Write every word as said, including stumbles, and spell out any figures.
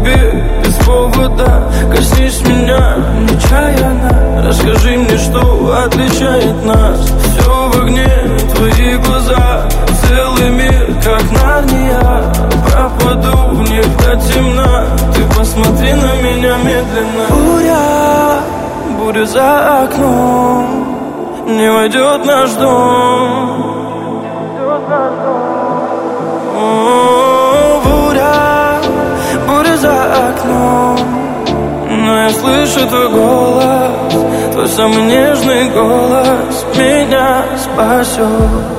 тебе без повода. Коснись меня нечаянно, расскажи мне, что отличает нас. Все в огне, твои глаза, целый мир, как Нарния. Пропаду в них до темна, ты посмотри на меня медленно. Буря, буря за окном, не войдет наш дом. О, буря, буря за окном, но я слышу твой голос, твой самый нежный голос меня спасет.